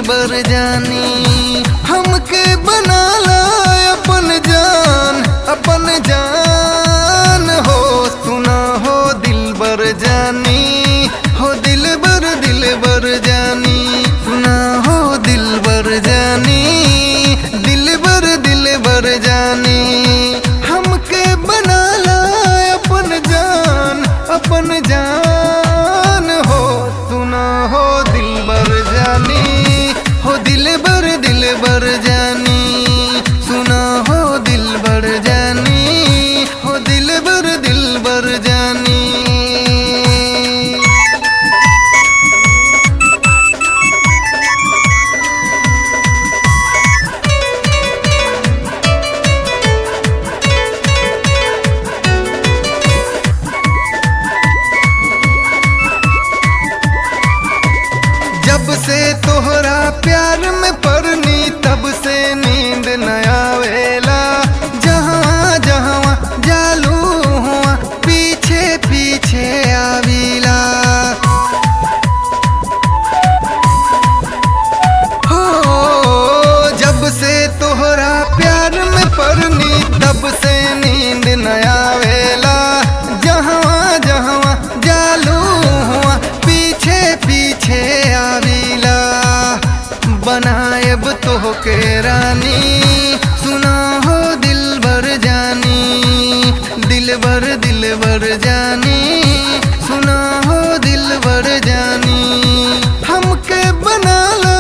बर जानी। हमके बना ला अपन जान हो सुना हो दिल बर जानी। हो दिल बर जानी सुना हो दिल बर जानी। दिल बर जानी हमके बना ला अपन जान हो सुना हो दिल बर जानी। हो दिल बर जानी सुना हो दिल बर जानी। हो दिल बर जानी। जब से तोहरा प्यार में पड़नी तब से नींद न आवेला। जहाँ जहाँ जालू हुआ पीछे पीछे आवीला। हो जब से तोहरा प्यार में पड़नी तब से नींद न आवेला। जहाँ जहाँ जालू हुआ पीछे पीछे आवीला। बनायब तो के रानी सुना हो दिल बर जानी। दिल बर जानी सुना हो दिल बर जानी। हमके बना लो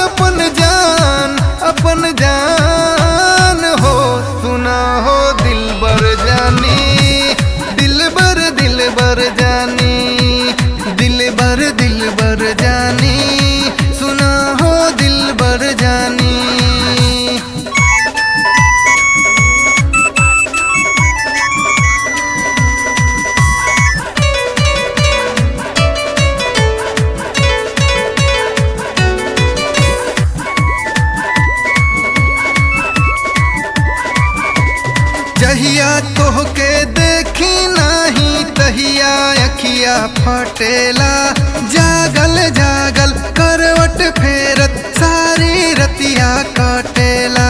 अपन जान हो सुना हो दिल बर जानी। दिल बर जानी दिल बर जानी सुना हो दिल बर जानी। जहिया तोहके देखी नाही तहिया अखिया फटेला। जागल जागल करवट फेरत सारी रतिया कटेला।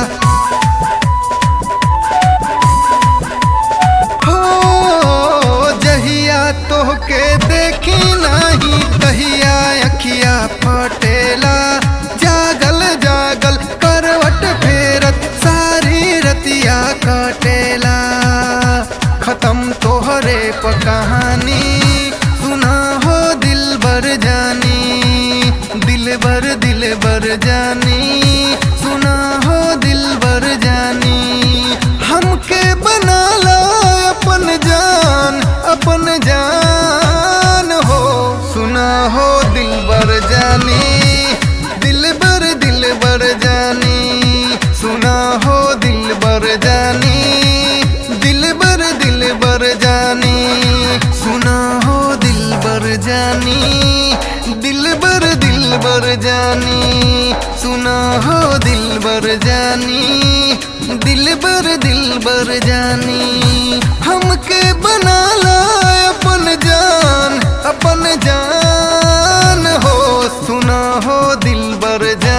हो जहिया तोहके देखी नाही तहिया अखिया फटेला। जागल जागल करवट फेरत सारी रतिया कटेला। खत्म तोहरे प कहानी सुना हो दिल बर जानी। दिल बर जानी सुना हो दिल बर जानी। हमके बना ला अपन जान हो सुना हो दिल बर जानी। दिल बर जानी सुना हो दिल बर जानी। दिल बर जानी सुना हो दिल बर जानी। दिल बर जानी सुना हो दिल बर जानी। दिल बर जानी हमके बना ला अपन जान हो सुना हो दिल बर जानी।